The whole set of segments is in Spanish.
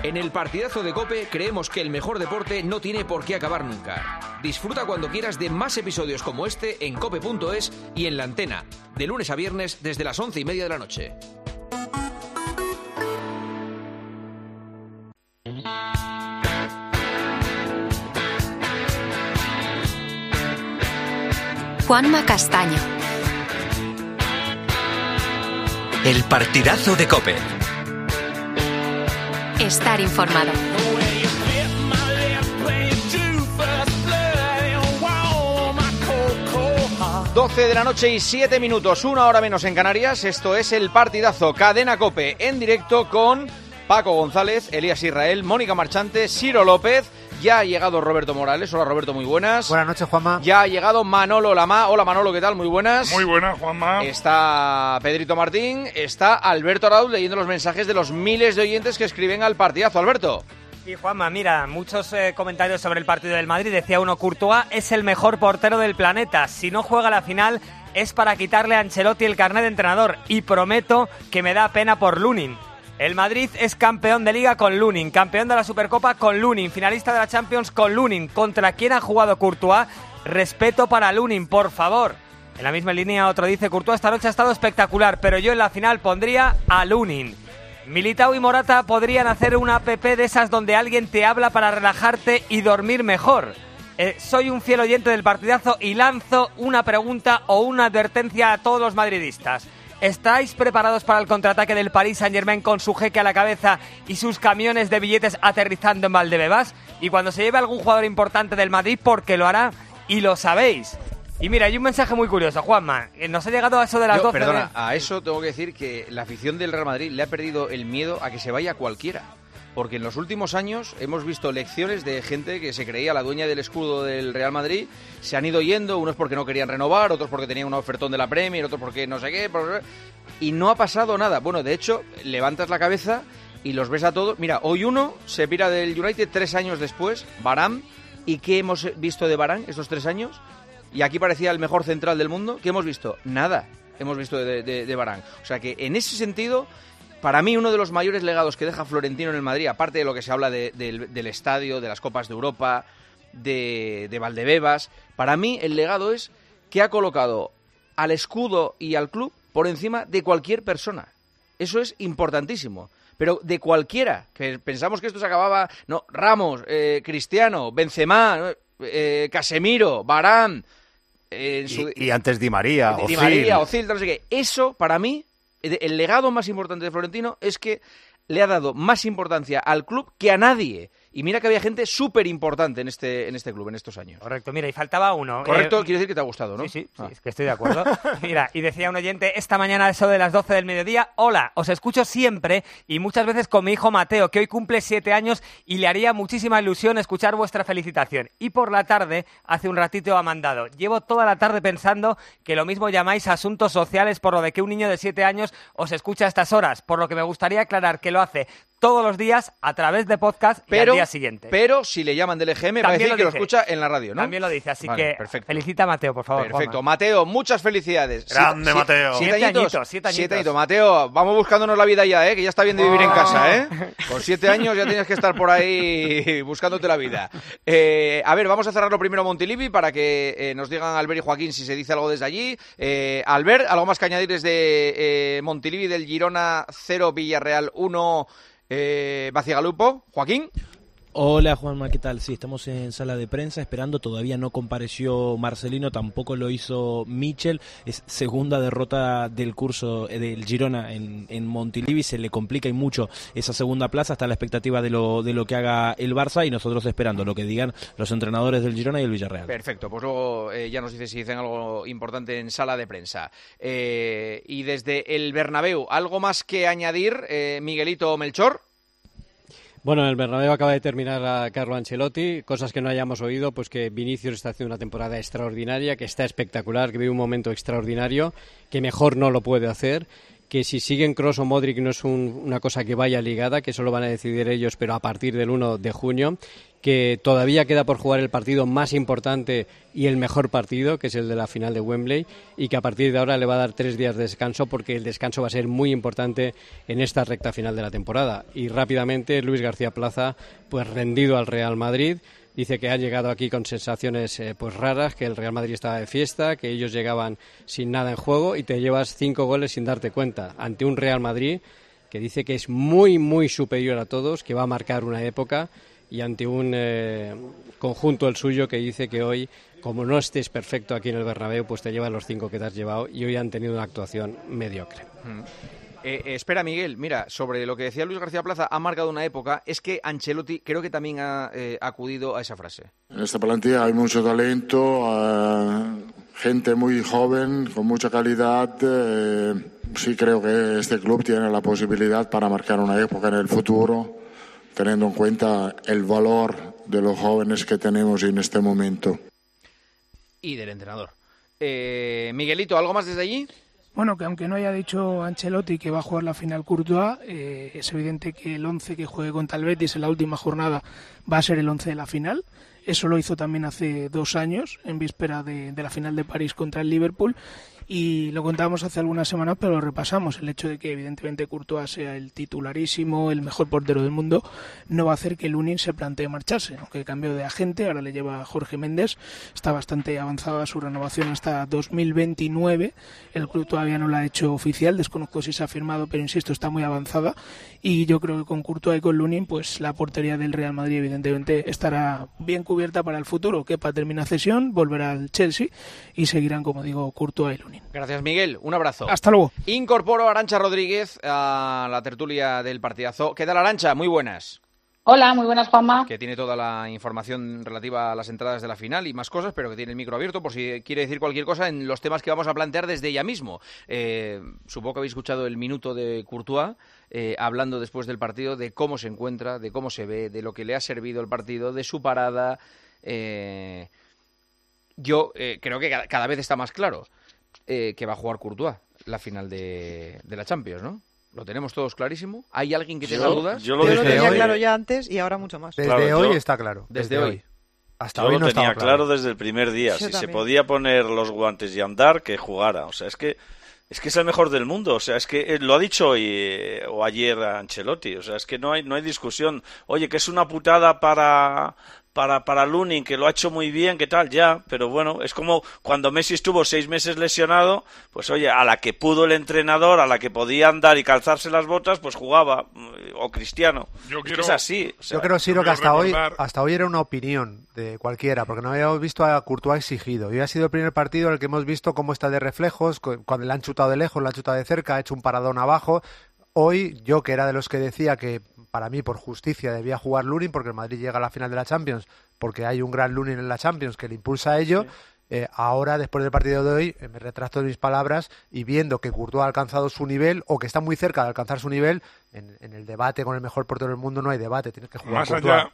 En el partidazo de COPE creemos que el mejor deporte no tiene por qué acabar nunca. Disfruta cuando quieras de más episodios como este en cope.es y en La Antena, de lunes a viernes desde las 11:30 de la noche. Juanma Castaño. El partidazo de COPE. Estar informado. 12 de la noche y 7 minutos, 1 hora menos en Canarias. Esto es el partidazo, Cadena COPE, en directo con Paco González, Elías Israel, Mónica Marchante, Ciro López. Ya ha llegado Roberto Morales. Hola Roberto, muy buenas. Buenas noches, Juanma. Ya ha llegado Manolo Lama. Hola Manolo, ¿qué tal? Muy buenas. Muy buenas, Juanma. Está Pedrito Martín, está Alberto Arauz leyendo los mensajes de los miles de oyentes que escriben al partidazo. Alberto. Y Juanma, mira, muchos comentarios sobre el partido del Madrid. Decía uno, Courtois es el mejor portero del planeta. Si no juega la final es para quitarle a Ancelotti el carnet de entrenador. Y prometo que me da pena por Lunin. El Madrid es campeón de Liga con Lunin, campeón de la Supercopa con Lunin, finalista de la Champions con Lunin. ¿Contra quién ha jugado Courtois? Respeto para Lunin, por favor. En la misma línea otro dice, Courtois esta noche ha estado espectacular, pero yo en la final pondría a Lunin. Militao y Morata podrían hacer una app de esas donde alguien te habla para relajarte y dormir mejor. Soy un fiel oyente del partidazo y lanzo una pregunta o una advertencia a todos los madridistas. ¿Estáis preparados para el contraataque del Paris Saint-Germain con su jeque a la cabeza y sus camiones de billetes aterrizando en Valdebebas? Y cuando se lleve algún jugador importante del Madrid, porque lo hará, y lo sabéis. Y mira, hay un mensaje muy curioso, Juanma. Nos ha llegado a eso de las 12. Perdona, a eso tengo que decir que la afición del Real Madrid le ha perdido el miedo a que se vaya cualquiera. Porque en los últimos años hemos visto lecciones de gente que se creía la dueña del escudo del Real Madrid, se han ido yendo, unos porque no querían renovar, otros porque tenían un ofertón de la Premier, otros porque no sé qué, y no ha pasado nada. Bueno, de hecho, levantas la cabeza y los ves a todos. Mira, hoy uno se pira del United 3 años después, Varane, ¿y qué hemos visto de Varane estos 3 años? Y aquí parecía el mejor central del mundo. ¿Qué hemos visto? Nada hemos visto de Varane. O sea que en ese sentido, para mí uno de los mayores legados que deja Florentino en el Madrid, aparte de lo que se habla del estadio, de las Copas de Europa, de Valdebebas, para mí el legado es que ha colocado al escudo y al club por encima de cualquier persona. Eso es importantísimo. Pero de cualquiera, que pensamos que esto se acababa, no, Ramos, Cristiano, Benzema, Casemiro, Varane, y antes Di María, Ozil, no sé qué. Eso, para mí, el legado más importante de Florentino es que le ha dado más importancia al club que a nadie. Y mira que había gente súper importante en este club en estos años. Correcto, mira, y faltaba uno. Correcto, quiere decir que te ha gustado, ¿no? Sí, es que estoy de acuerdo. Mira, y decía un oyente, esta mañana a eso de las 12 del mediodía, hola, os escucho siempre y muchas veces con mi hijo Mateo, que hoy cumple 7 años y le haría muchísima ilusión escuchar vuestra felicitación. Y por la tarde, hace un ratito ha mandado, llevo toda la tarde pensando que lo mismo llamáis asuntos sociales por lo de que un niño de 7 años os escucha a estas horas, por lo que me gustaría aclarar que lo hace todos los días a través de podcast y al día siguiente. Pero si le llaman del EGM va a decir que lo escucha en la radio, ¿no? También lo dice, así vale, que perfecto. Felicita a Mateo, por favor. Perfecto, Juanma. Mateo, muchas felicidades. Grande Mateo. 7 añitos. 7 añitos. Mateo, vamos buscándonos la vida ya, que ya está bien de vivir en casa, Con 7 años ya tienes que estar por ahí buscándote la vida. A ver, vamos a cerrarlo primero a Montilivi para que nos digan Albert y Joaquín si se dice algo desde allí. Albert, ¿algo más que añadir desde Montilivi del Girona 0, Villarreal 1, Bacigalupo? Joaquín. Hola Juanma, ¿qué tal? Sí, estamos en sala de prensa esperando, todavía no compareció Marcelino, tampoco lo hizo Michel, es segunda derrota del curso del Girona en Montilivi, se le complica y mucho esa segunda plaza, está la expectativa de lo que haga el Barça y nosotros esperando lo que digan los entrenadores del Girona y el Villarreal. Perfecto, pues luego ya nos dice si dicen algo importante en sala de prensa. Y desde el Bernabéu, ¿algo más que añadir, Miguelito Melchor? Bueno, en el Bernabéu acaba de terminar a Carlo Ancelotti, cosas que no hayamos oído, pues que Vinicius está haciendo una temporada extraordinaria, que está espectacular, que vive un momento extraordinario, que mejor no lo puede hacer, que si siguen Kroos o Modric no es una cosa que vaya ligada, que eso lo van a decidir ellos, pero a partir del 1 de junio, que todavía queda por jugar el partido más importante y el mejor partido, que es el de la final de Wembley, y que a partir de ahora le va a dar 3 días de descanso, porque el descanso va a ser muy importante en esta recta final de la temporada. Y rápidamente Luis García Plaza, pues rendido al Real Madrid, dice que ha llegado aquí con sensaciones pues raras, que el Real Madrid estaba de fiesta, que ellos llegaban sin nada en juego y te llevas 5 goles sin darte cuenta, ante un Real Madrid que dice que es muy, muy superior a todos, que va a marcar una época, y ante un conjunto el suyo que dice que hoy, como no estés perfecto aquí en el Bernabéu, pues te llevas los 5 que te has llevado, y hoy han tenido una actuación mediocre. Espera, Miguel, mira, sobre lo que decía Luis García Plaza, ha marcado una época, es que Ancelotti creo que también ha acudido a esa frase. En esta plantilla hay mucho talento, gente muy joven, con mucha calidad. Sí creo que este club tiene la posibilidad para marcar una época en el futuro, teniendo en cuenta el valor de los jóvenes que tenemos en este momento. Y del entrenador. Miguelito, ¿algo más desde allí? Bueno, que aunque no haya dicho Ancelotti que va a jugar la final Courtois, es evidente que el 11 que juegue contra el Betis en la última jornada va a ser el 11 de la final. Eso lo hizo también hace 2 años, en víspera de la final de París contra el Liverpool. Y lo contábamos hace algunas semanas, pero lo repasamos. El hecho de que evidentemente Courtois sea el titularísimo, el mejor portero del mundo, no va a hacer que Lunin se plantee marcharse. Aunque cambió de agente, ahora le lleva Jorge Méndez. Está bastante avanzada su renovación hasta 2029. El club todavía no la ha hecho oficial, desconozco si se ha firmado, pero insisto, está muy avanzada. Y yo creo que con Courtois y con Lunin, pues la portería del Real Madrid evidentemente estará bien cubierta para el futuro. Kepa termina cesión, volverá al Chelsea y seguirán, como digo, Courtois y Lunin. Gracias, Miguel. Un abrazo. Hasta luego. Incorporo a Arantxa Rodríguez a la tertulia del partidazo. ¿Qué tal, Arantxa? Muy buenas. Hola, muy buenas, Juanma. Que tiene toda la información relativa a las entradas de la final y más cosas, pero que tiene el micro abierto por si quiere decir cualquier cosa en los temas que vamos a plantear desde ya mismo. Supongo que habéis escuchado el minuto de Courtois, hablando después del partido de cómo se encuentra, de cómo se ve, de lo que le ha servido el partido, de su parada. Yo creo que cada vez está más claro que va a jugar Courtois la final de la Champions, ¿no? Lo tenemos todos clarísimo. ¿Hay alguien que tenga dudas? Yo lo tenía claro ya antes y ahora mucho más. Desde hoy está claro. Desde hoy. Hasta yo hoy no lo tenía estaba claro desde el primer día. Yo si también. se podía poner los guantes y andar, que jugara. O sea, es que es el mejor del mundo. O sea, es que lo ha dicho hoy o ayer Ancelotti. O sea, es que no hay discusión. Oye, que es una putada para Lunin, que lo ha hecho muy bien, que tal, ya, pero bueno, es como cuando Messi estuvo 6 meses lesionado, pues oye, a la que pudo el entrenador, a la que podía andar y calzarse las botas, pues jugaba, o Cristiano. Es así. O sea, yo creo, Siro, que hasta hoy era una opinión de cualquiera, porque no habíamos visto a Courtois exigido. Y ha sido el primer partido en el que hemos visto cómo está de reflejos, cuando le han chutado de lejos, le han chutado de cerca, ha hecho un paradón abajo. Hoy, yo que era de los que decía que para mí, por justicia, debía jugar Lunin, porque el Madrid llega a la final de la Champions, porque hay un gran Lunin en la Champions que le impulsa a ello. Sí. Ahora, después del partido de hoy, me retracto de mis palabras y viendo que Courtois ha alcanzado su nivel, o que está muy cerca de alcanzar su nivel, en el debate con el mejor portero del mundo no hay debate, tienes que jugar Courtois.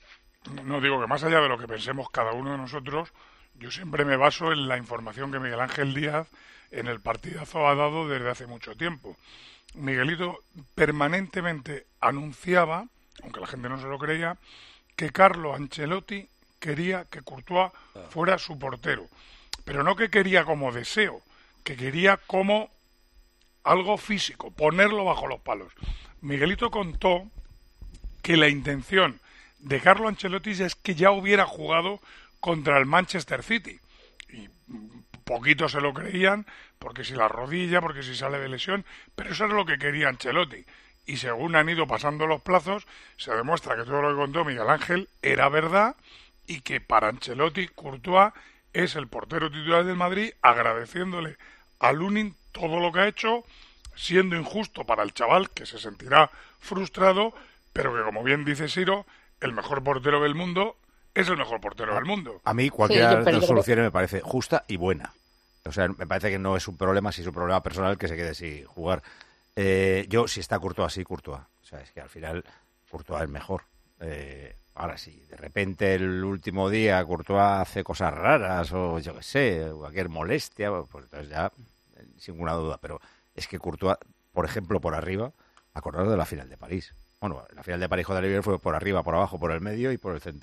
No digo que más allá de lo que pensemos cada uno de nosotros, yo siempre me baso en la información que Miguel Ángel Díaz en el partidazo ha dado desde hace mucho tiempo. Miguelito permanentemente anunciaba, aunque la gente no se lo creía, que Carlo Ancelotti quería que Courtois fuera su portero. Pero no que quería como deseo, que quería como algo físico, ponerlo bajo los palos. Miguelito contó que la intención de Carlo Ancelotti es que ya hubiera jugado contra el Manchester City. Y poquitos se lo creían, porque si la rodilla, porque si sale de lesión, pero eso es lo que quería Ancelotti. Y según han ido pasando los plazos, se demuestra que todo lo que contó Miguel Ángel era verdad y que para Ancelotti, Courtois es el portero titular del Madrid, agradeciéndole a Lunin todo lo que ha hecho, siendo injusto para el chaval, que se sentirá frustrado, pero que, como bien dice Siro, el mejor portero del mundo es el mejor portero del mundo. A mí cualquiera de las soluciones me parece justa y buena. O sea, me parece que no es un problema, si es un problema personal, que se quede sin jugar. Yo, si está Courtois, sí, Courtois. O sea, es que al final Courtois es mejor. Ahora sí, de repente el último día Courtois hace cosas raras o yo qué sé, cualquier molestia, pues entonces ya, sin ninguna duda. Pero es que Courtois, por ejemplo, por arriba, acordaros de la final de París. Bueno, la final de París contra el Liverpool fue por arriba, por abajo, por el medio y por el centro.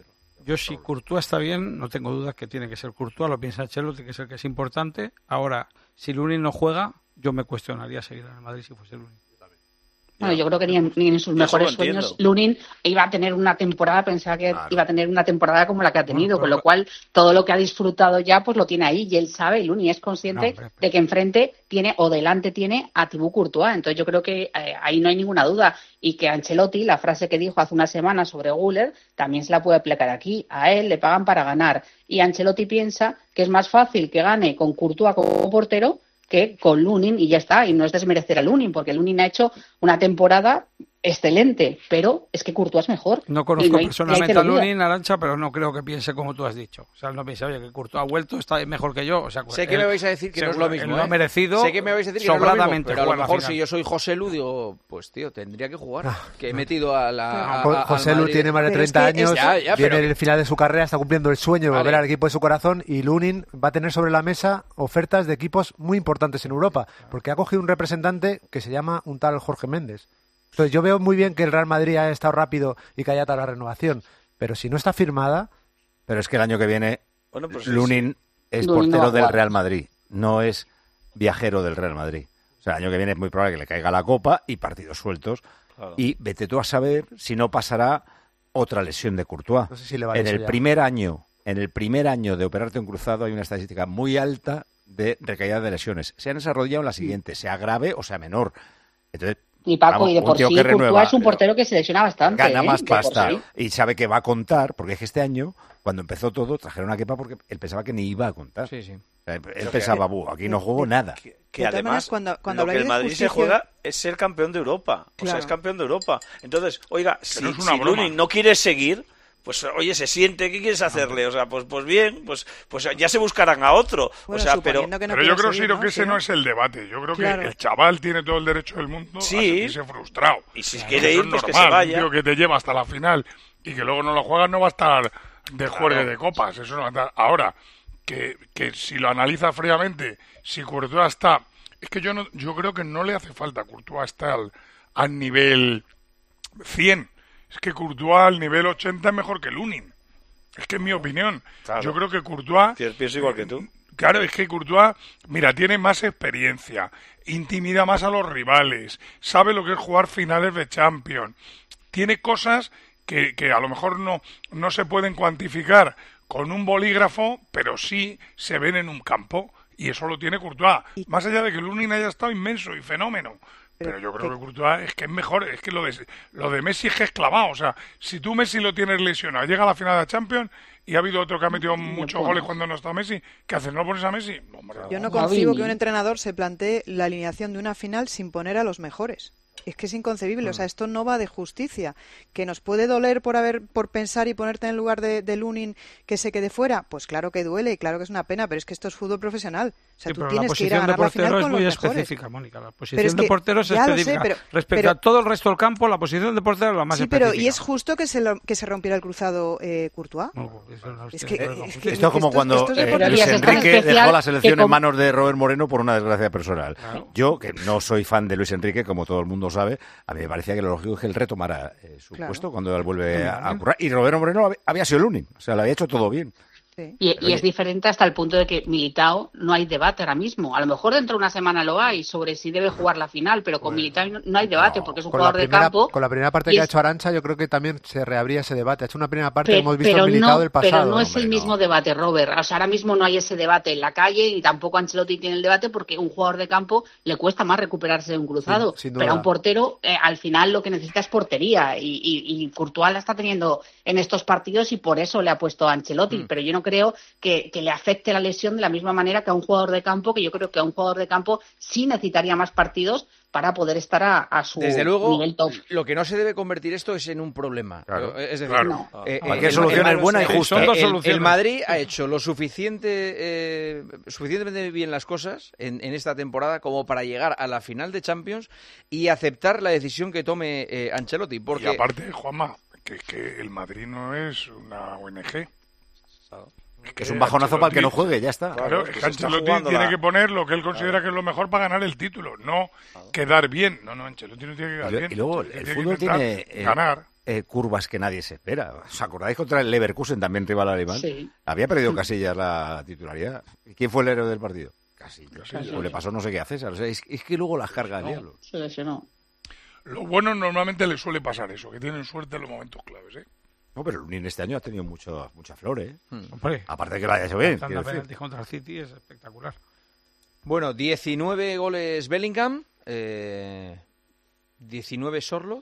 Yo si Courtois está bien, no tengo dudas que tiene que ser Courtois, lo piensa Ancelotti, que es el que es importante. Ahora, si Lunin no juega, yo me cuestionaría seguir en el Madrid si fuese Lunin. Bueno, yo creo que ni en sus mejores sueños Lunin iba a tener una temporada, pensaba que iba a tener una temporada como la que ha tenido, con lo cual todo lo que ha disfrutado ya pues lo tiene ahí y él sabe, Lunin es consciente de que enfrente tiene o delante tiene a Thibaut Courtois, entonces yo creo que ahí no hay ninguna duda y que Ancelotti, la frase que dijo hace una semana sobre Güler, también se la puede aplicar aquí, a él le pagan para ganar y Ancelotti piensa que es más fácil que gane con Courtois como portero que con Lunin y ya está, y no es desmerecer a Lunin, porque Lunin ha hecho una temporada excelente, pero es que Courtois es mejor. No conozco personalmente a Lunin, Arantxa, pero no creo que piense como tú has dicho. O sea, no piensa, oye, que Courtois ha vuelto, está mejor que yo. O sea, sé que me vais a decir que no es lo mismo. Lo ha merecido. Sé que me vais a decir que no es lo mismo, pero a lo mejor si yo soy José Lu, digo, pues tío, tendría que jugar. Que he metido a la... José Lu tiene más de 30 años, viene el final de su carrera, está cumpliendo el sueño de volver al equipo de su corazón y Lunin va a tener sobre la mesa ofertas de equipos muy importantes en Europa, porque ha cogido un representante que se llama un tal Jorge Méndez. Entonces yo veo muy bien que el Real Madrid ha estado rápido y que haya dado la renovación, pero si no está firmada... Pero es que el año que viene Lunin es portero del Real Madrid, no es viajero del Real Madrid. O sea, el año que viene es muy probable que le caiga la Copa y partidos sueltos. Claro. Y vete tú a saber si no pasará otra lesión de Courtois. No sé si le vale en el primer año de operarte un cruzado hay una estadística muy alta de recaída de lesiones. Sea en esa rodilla o en la siguiente, sea grave o sea menor. Entonces, y Paco, y de por sí, Courtois es un portero que se lesiona bastante. Gana más pasta y sabe que va a contar, porque es que este año, cuando empezó todo, trajeron a Kepa porque él pensaba que ni iba a contar. Sí, sí. O sea, él pensaba, aquí no juego nada. Que además, cuando lo que el Madrid se juega es ser campeón de Europa. Claro. O sea, es campeón de Europa. Entonces, oiga, si Lunin no quiere seguir... Pues oye, se siente, ¿qué quieres hacerle? O sea, pues bien, pues ya se buscarán a otro. Bueno, o sea, pero yo creo, Siro, que ese no es el debate. Yo creo que el chaval tiene todo el derecho del mundo a sentirse frustrado. Y si quiere ir, pues que se vaya. Un tío que te lleva hasta la final y que luego no lo juegas no va a estar de juegue de copas. Eso no va a estar. Ahora, que si lo analiza fríamente, si Courtois está... Es que yo creo que no le hace falta a Courtois estar al nivel 100. Es que Courtois al nivel 80 es mejor que Lunin. Es que es mi opinión. Claro. Yo creo que Courtois... Pienso igual que tú. Claro, es que Courtois, mira, tiene más experiencia, intimida más a los rivales, sabe lo que es jugar finales de Champions. Tiene cosas que a lo mejor no se pueden cuantificar con un bolígrafo, pero sí se ven en un campo. Y eso lo tiene Courtois. Más allá de que Lunin haya estado inmenso y fenómeno. Pero yo creo que Courtois es que es mejor, es que lo de Messi es que es clavado, o sea, si tú Messi lo tienes lesionado, llega a la final de la Champions y ha habido otro que ha metido muchos goles cuando no está Messi, ¿qué haces? ¿No pones a Messi? Hombre, yo no concibo que un entrenador se plantee la alineación de una final sin poner a los mejores. Es que es inconcebible, o sea, esto no va de justicia. Que nos puede doler por pensar y ponerte en el lugar de Lunin que se quede fuera, pues claro que duele y claro que es una pena, pero es que esto es fútbol profesional. O sea, tú tienes que ir a ganar la final con los mejores. La posición de portero es muy específica, Mónica. La posición de portero es específica. Respecto a todo el resto del campo, la posición de portero es la más específica. Sí, pero ¿y es justo que se rompiera el cruzado Courtois? No, esto es como cuando Luis Enrique dejó la selección en manos de Robert Moreno por una desgracia personal. Claro. Yo, que no soy fan de Luis Enrique, como todo el mundo sabe, a mí me parecía que lo lógico es que él retomara su puesto cuando él vuelve a currar. Y Roberto Moreno había sido Lunin, o sea, lo había hecho todo bien. Sí. Y es diferente hasta el punto de que Militao no hay debate ahora mismo. A lo mejor dentro de una semana lo hay sobre si debe jugar la final, pero con Militao no hay debate porque es un jugador de campo. Con la primera parte que ha hecho Arantxa yo creo que también se reabría ese debate. Ha hecho una primera parte que hemos visto el Militao del pasado. Pero no es el mismo debate, Robert. O sea, ahora mismo no hay ese debate en la calle y tampoco Ancelotti tiene el debate porque un jugador de campo le cuesta más recuperarse de un cruzado. Sí, pero a un portero al final lo que necesita es portería y Courtois la está teniendo en estos partidos y por eso le ha puesto a Ancelotti. Pero yo no creo que le afecte la lesión de la misma manera que a un jugador de campo, que yo creo que a un jugador de campo sí necesitaría más partidos para poder estar a su Desde luego, nivel top. Lo que no se debe convertir esto es en un problema. Claro. Es decir, cualquier solución es buena y justa. El Madrid ha hecho lo suficientemente bien las cosas en esta temporada como para llegar a la final de Champions y aceptar la decisión que tome Ancelotti. Porque... Y aparte, Juanma, que el Madrid no es una ONG. Que es un bajonazo para el que no juegue, ya está. Claro, es que Ancelotti tiene que poner lo que él considera que es lo mejor para ganar el título, no quedar bien. No, Ancelotti no tiene que quedar bien. Y luego el fútbol tiene ganar. curvas que nadie se espera. ¿Os acordáis contra el Leverkusen, también rival alemán? Sí. Había perdido Casillas la titularidad. ¿Quién fue el héroe del partido? Casillas. O le pasó no sé qué a César. O sea, es que luego las carga el diablo. Se lesionó. Lo bueno normalmente le suele pasar eso, que tienen suerte en los momentos claves, ¿eh? No, pero el Lunin este año ha tenido mucha flor, ¿eh? Hombre, aparte de que lo haya hecho bien. Tanto penalti contra el City es espectacular. Bueno, 19 goles Bellingham, 19 Sorloth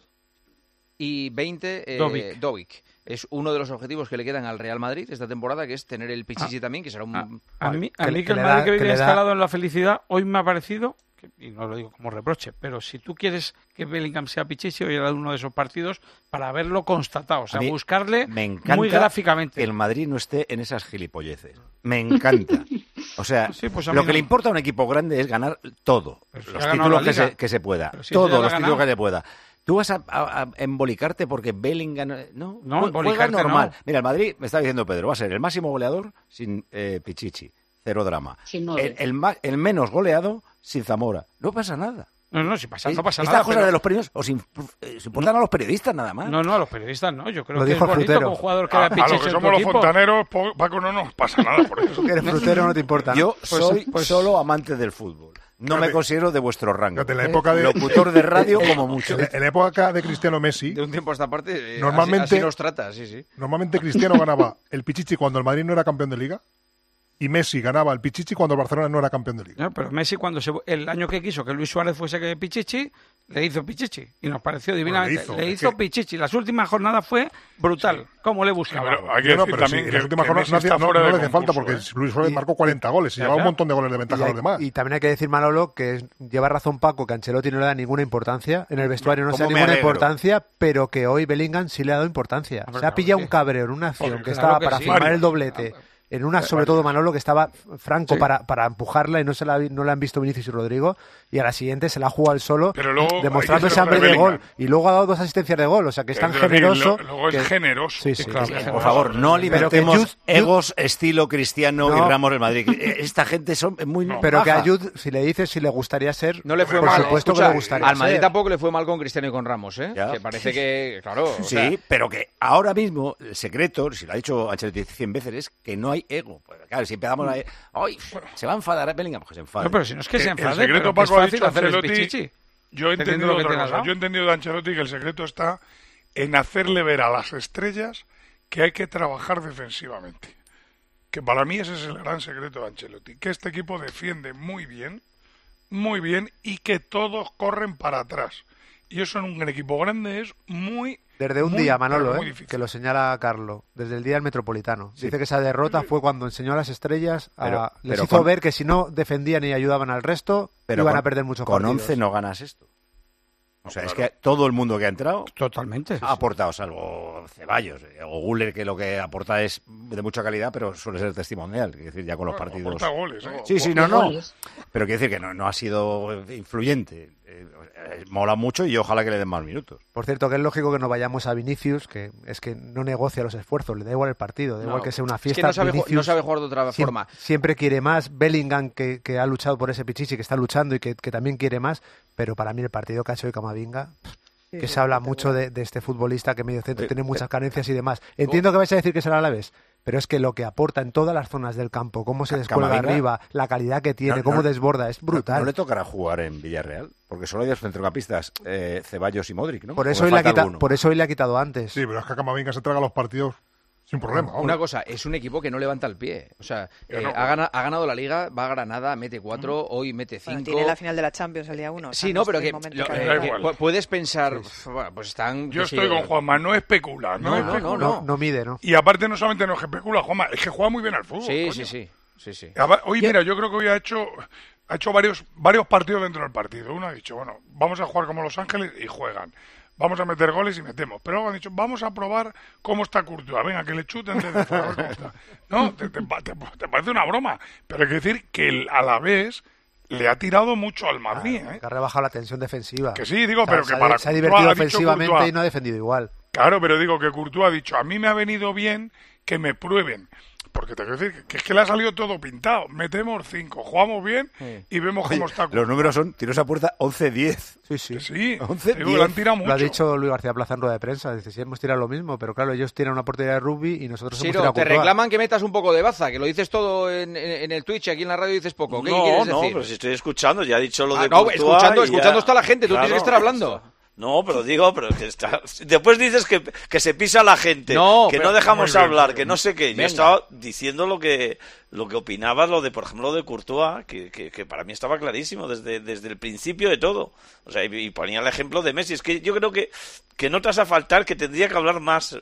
y 20 Dovic. Es uno de los objetivos que le quedan al Real Madrid esta temporada, que es tener el Pichichi también, que será un... A mí que el Madrid que vive instalado en la felicidad, hoy me ha parecido, y no lo digo como reproche, pero si tú quieres que Bellingham sea Pichichi, hoy era uno de esos partidos para verlo constatado, o sea, buscarle me encanta muy gráficamente. Que el Madrid no esté en esas gilipolleces. Me encanta. O sea, sí, pues lo que le importa a un equipo grande es ganar todo. Si los títulos que se pueda. Todos los títulos que se pueda. Tú vas a embolicarte porque Bellingham... No, juega normal. No. Mira, el Madrid, me está diciendo Pedro, va a ser el máximo goleador sin Pichichi. Cero drama. El menos goleado sin Zamora. No pasa nada. No, si pasa, no pasa nada. Estas cosas de los premios os importan a los periodistas nada más. No, a los periodistas no. Yo creo que es bonito que un jugador que era Pichichi. A los que somos los fontaneros, Paco, no nos pasa nada por eso. Que eres frutero no te importa. Yo soy solo amante del fútbol. No me considero de vuestro rango. En la época de... Locutor de radio como mucho. En la época de Cristiano Messi... De un tiempo a esta parte, normalmente, así nos trata, sí. Normalmente Cristiano ganaba el Pichichi cuando el Madrid no era campeón de Liga y Messi ganaba el Pichichi cuando el Barcelona no era campeón de Liga. No, pero Messi el año que quiso que Luis Suárez fuese que Pichichi, le hizo Pichichi y nos pareció divinamente. Le hizo Pichichi. Las últimas jornadas fue brutal. Sí. ¿Cómo le buscaba? Sí, pero hay que decir también que las últimas jornadas no le hace falta porque Luis Suárez marcó 40 goles y llevaba un montón de goles de ventaja a los demás. Y también hay que decir, Manolo, que lleva razón Paco, que Ancelotti no le da ninguna importancia. En el vestuario no se da ninguna importancia, pero que hoy Bellingham sí le ha dado importancia. Se ha pillado un cabreo en una acción que estaba para firmar el doblete. En una, sobre todo, Manolo, que estaba franco para empujarla y no la han visto Vinicius y Rodrigo, y a la siguiente se la ha jugado él solo, demostrando ese hambre de gol. Y luego ha dado 2 asistencias de gol, o sea que es tan generoso. Luego es generoso. Sí, claro. Por favor, no alimentemos egos estilo Cristiano y Ramos del Madrid. Esta gente son muy pero baja. Que a Jude, si le dices si le gustaría ser, no le fue por mal. Supuesto que le gustaría al Madrid ser. tampoco le fue mal con Cristiano y con Ramos, ¿eh? Que parece que, claro. Sí, pero que ahora mismo el secreto, si lo ha dicho Ancelotti 100 veces, es que no hay ego. Claro, si empezamos a... ¡Ay! ¿Se va a enfadar a Bellingham? Pues se enfada. No, pero si no es que se enfade, el secreto, pero Paco, es fácil hacer el Ancelotti, Pichichi. Yo he entendido otra cosa. Yo he entendido de Ancelotti que el secreto está en hacerle ver a las estrellas que hay que trabajar defensivamente. Que para mí ese es el gran secreto de Ancelotti. Que este equipo defiende muy bien, y que todos corren para atrás. Y eso en un equipo grande es muy... Desde un día, Manolo, que lo señala Carlo, desde el día del Metropolitano. Sí. Dice que esa derrota fue cuando enseñó a las estrellas, les hizo ver que si no defendían y ayudaban al resto, iban a perder muchos partidos. Con 11 no ganas esto. O sea, es que todo el mundo que ha entrado totalmente ha aportado, salvo Ceballos o Güler, que lo que aporta es de mucha calidad, pero suele ser testimonial, es decir, ya con los partidos. Aporta goles, ¿eh? Sí, no. Pero quiere decir que no ha sido influyente. Mola mucho y ojalá que le den más minutos. Por cierto, que es lógico que no vayamos a Vinicius, que es que no negocia los esfuerzos, le da igual el partido, da igual que sea una fiesta. Es que no sabe jugar de otra forma. Siempre quiere más. Bellingham, que ha luchado por ese Pichichi, que está luchando y que también quiere más, pero para mí el partido que ha hecho hoy Camavinga, que se habla mucho de este futbolista que medio centro tiene muchas carencias y demás. Entiendo que vais a decir que será Alavés, pero es que lo que aporta en todas las zonas del campo, cómo se descuelga arriba, la calidad que tiene, cómo desborda, es brutal. No le tocará jugar en Villarreal, porque solo hay 2 centrocampistas, Ceballos y Modric, ¿no? Por eso hoy le ha quitado antes. Sí, pero es que Camavinga se traga los partidos sin problema. Una cosa, es un equipo que no levanta el pie. O sea, ha ganado la Liga, va a Granada, mete 4, hoy mete 5. Tiene la final de la Champions el día 1. Sí, no, pero que puedes pensar, bueno, pues están... Yo estoy con Juanma, no especula. No mide, ¿no? Y aparte no solamente no especula, Juanma, es que juega muy bien al fútbol. Sí. Hoy, mira, yo creo que hoy ha hecho varios partidos dentro del partido. Uno ha dicho, bueno, vamos a jugar como Los Ángeles y juegan. Vamos a meter goles y metemos. Pero luego han dicho, vamos a probar cómo está Courtois. Venga, que le chuten desde fuera. ¿Cómo está? No, te parece una broma. Pero hay que decir que a la vez le ha tirado mucho al Madrid. Que ha rebajado la tensión defensiva. Que sí, digo, pero que para se ha divertido ofensivamente y no ha defendido igual. Claro, pero digo que Courtois ha dicho, a mí me ha venido bien que me prueben. Porque te quiero decir que es que le ha salido todo pintado. Metemos 5, jugamos bien y vemos cómo está. Los números son tiros a puerta 11-10. Sí. 11-10. Lo han tirado mucho. Lo ha dicho Luis García Plaza en rueda de prensa. Dice, sí, hemos tirado lo mismo, pero claro, ellos tiran una portería de rugby y nosotros hemos tirado te reclaman que metas un poco de baza, que lo dices todo en el Twitch, aquí en la radio dices poco. ¿Qué quieres decir? No, pero si estoy escuchando, ya ha dicho lo de Courtois. Escuchando está la gente, tú tienes que estar hablando. No, pero que está... Después dices que se pisa la gente, que no dejamos hablar, que no sé qué. Yo estaba diciendo lo que opinabas, por ejemplo, lo de Courtois, que para mí estaba clarísimo desde el principio de todo. O sea, y ponía el ejemplo de Messi. Es que yo creo que no te vas a faltar, que tendría que hablar más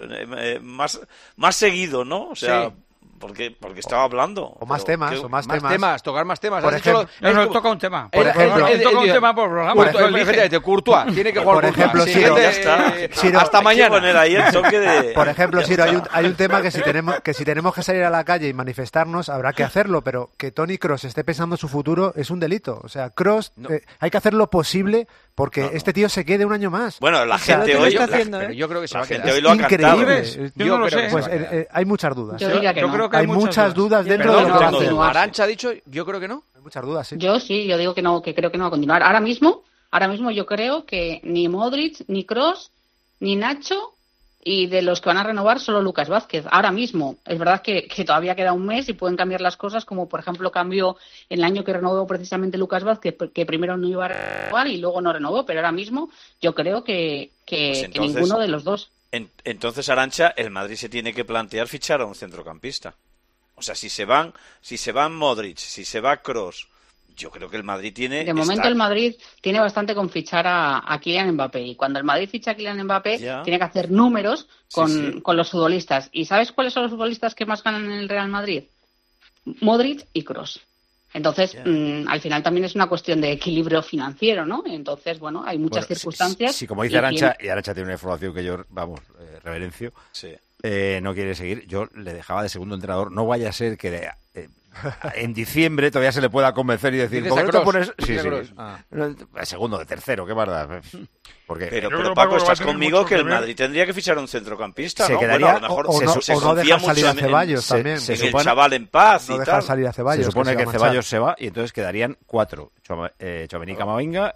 seguido, ¿no? O sea... Sí. Porque estaba hablando. O más temas. Tocar más temas. Por ejemplo, toca un tema. Por ejemplo, toca un tema por programa. Efectivamente, Courtois tiene que jugar. Por ejemplo, Ciro, hasta mañana. Por ejemplo, Ciro, hay un tema que si tenemos que salir a la calle y manifestarnos, habrá que hacerlo, pero que Toni Kroos esté pensando en su futuro es un delito. O sea, Kroos, hay que hacer lo posible porque este tío se quede un año más. Bueno, la gente hoy... Yo creo que se va a quedar. Hoy lo ha cantado. Yo no lo sé. Pues hay muchas dudas. Yo diría que no. Creo que hay muchas dudas dentro de lo que hace. Arantxa ha dicho, yo creo que no. Hay muchas dudas, sí. Yo digo que no, que creo que no va a continuar. Ahora mismo yo creo que ni Modric, ni Kroos, ni Nacho, y de los que van a renovar solo Lucas Vázquez. Ahora mismo, es verdad que todavía queda un mes y pueden cambiar las cosas, como por ejemplo cambió en el año que renovó precisamente Lucas Vázquez, que primero no iba a renovar y luego no renovó, pero ahora mismo yo creo que ninguno de los dos. Entonces, Arantxa, el Madrid se tiene que plantear fichar a un centrocampista. O sea, si se van Modric, si se va Kroos, yo creo que el Madrid tiene... De momento el Madrid tiene bastante con fichar a Kylian Mbappé. Y cuando el Madrid ficha a Kylian Mbappé, tiene que hacer números con los futbolistas. ¿Y sabes cuáles son los futbolistas que más ganan en el Real Madrid? Modric y Kroos. Entonces, al final también es una cuestión de equilibrio financiero, ¿no? Entonces, bueno, hay muchas circunstancias. Sí, como dice Arantxa, y Arantxa tiene una información que yo, reverencio, no quiere seguir, yo le dejaba de segundo entrenador. No vaya a ser que en diciembre todavía se le pueda convencer y decir, ¿cómo te pones? Sí. Segundo, de tercero, qué barda. Pero Paco, estás conmigo que el Madrid tendría que fichar un centrocampista, ¿no? Bueno, a lo mejor o no dejar salir a Ceballos también. El chaval en paz y tal. Salir a Ceballos, se supone que Ceballos se va y entonces quedarían 4. Tchouaméni, Camavinga,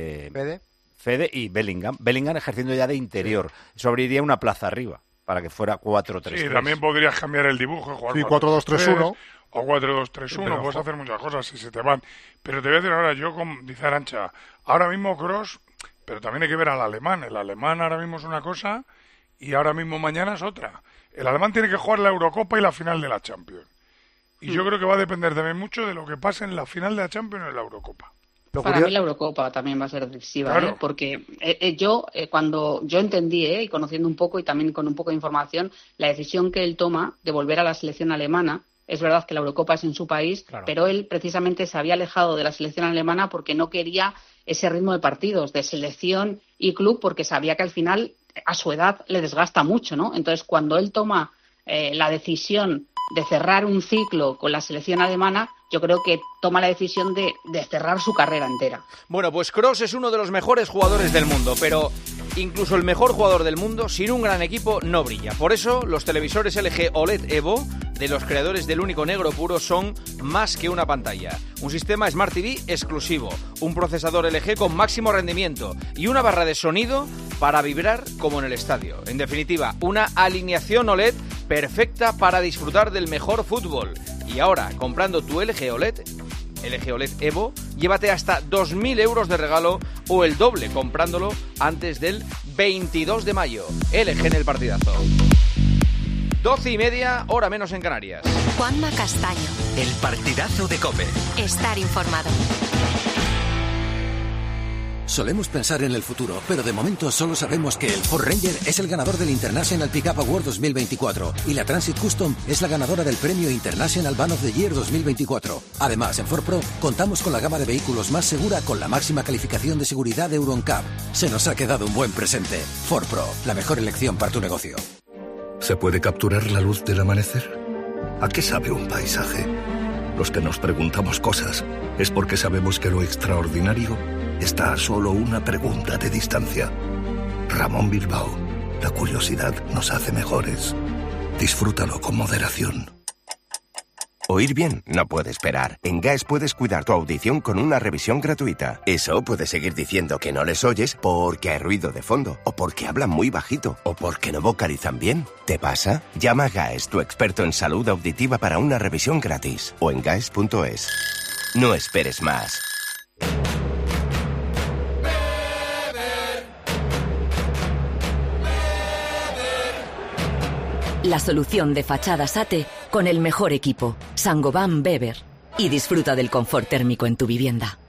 Fede y Bellingham. Bellingham ejerciendo ya de interior. Eso abriría una plaza arriba para que fuera 4-3-3. Sí, también podrías cambiar el dibujo, jugar 4-2-3-1 o 4-2-3-1, puedes hacer muchas cosas si se te van. Pero te voy a decir ahora, dice Arantxa, ahora mismo Kroos, pero también hay que ver al alemán. El alemán ahora mismo es una cosa y ahora mismo mañana es otra. El alemán tiene que jugar la Eurocopa y la final de la Champions. Y yo creo que va a depender también mucho de lo que pase en la final de la Champions y en la Eurocopa. Para mí la Eurocopa también va a ser decisiva, claro. Porque cuando yo entendí, y conociendo un poco y también con un poco de información, la decisión que él toma de volver a la selección alemana, es verdad que la Eurocopa es en su país, pero él precisamente se había alejado de la selección alemana porque no quería ese ritmo de partidos, de selección y club, porque sabía que al final a su edad le desgasta mucho, ¿no? Entonces, cuando él toma la decisión de cerrar un ciclo con la selección alemana, yo creo que toma la decisión de cerrar su carrera entera. Bueno, pues Kroos es uno de los mejores jugadores del mundo, pero incluso el mejor jugador del mundo sin un gran equipo no brilla. Por eso los televisores LG OLED Evo de los creadores del único negro puro son más que una pantalla. Un sistema Smart TV exclusivo, un procesador LG con máximo rendimiento y una barra de sonido para vibrar como en el estadio. En definitiva, una alineación OLED perfecta para disfrutar del mejor fútbol. Y ahora, comprando tu LG OLED Evo, llévate hasta 2.000 euros de regalo o el doble comprándolo antes del 22 de mayo. LG en el partidazo. 12:30, hora menos en Canarias. Juanma Castaño. El partidazo de COPE. Estar informado. Solemos pensar en el futuro, pero de momento solo sabemos que el Ford Ranger es el ganador del International Pickup Award 2024 y la Transit Custom es la ganadora del premio International Van of the Year 2024. Además, en Ford Pro contamos con la gama de vehículos más segura con la máxima calificación de seguridad de Euro NCAP. Se nos ha quedado un buen presente. Ford Pro, la mejor elección para tu negocio. ¿Se puede capturar la luz del amanecer? ¿A qué sabe un paisaje? Los que nos preguntamos cosas es porque sabemos que lo extraordinario está a solo una pregunta de distancia. Ramón Bilbao. La curiosidad nos hace mejores. Disfrútalo con moderación. Oír bien no puede esperar. En GAES puedes cuidar tu audición con una revisión gratuita. Eso puedes seguir diciendo que no les oyes porque hay ruido de fondo, o porque hablan muy bajito, o porque no vocalizan bien. ¿Te pasa? Llama a GAES, tu experto en salud auditiva, para una revisión gratis. O en gaes.es. No esperes más. La solución de fachadas ATE con el mejor equipo, Saint-Gobain Weber. Y disfruta del confort térmico en tu vivienda.